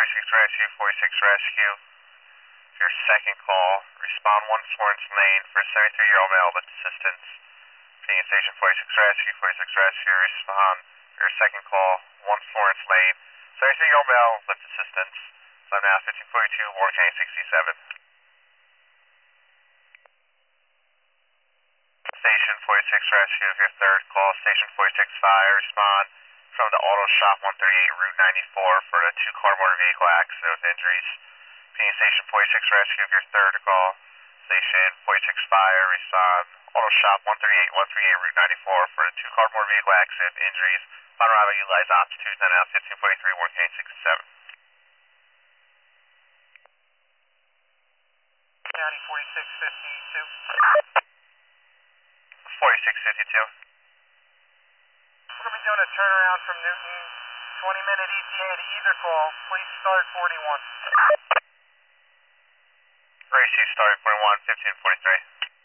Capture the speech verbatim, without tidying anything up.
forty-six Rescue, forty-six Rescue. Your second call, respond one Florence Lane for a seventy-three-year-old male with assistance. Union Station forty-six Rescue, forty-six Rescue, respond your second call, one Florence Lane, seventy-three-year-old male with assistance. So I'm now fifteen forty-two, Warren County sixty-seven. Station forty-six Rescue, your third call, Station forty-six Fire, respond from the Auto Shop one thirty-eight, Route ninety-four for a two-car motor vehicle accident with injuries. Union Station forty-six Rescue, your third call, Station forty-six Fire, respond Auto Shop one thirty-eight, one thirty-eight, Route ninety-four for a two-car motor vehicle accident with injuries. Final arrival, utilize Ops two, then out fifteen forty-three, Warren County sixty-seven. County forty-six fifty-two. forty-six fifty-two. We're going to be doing a turnaround from Newton, twenty minute E T A to either call. Please start forty-one. Rescue, start forty-one, fifteen forty-three.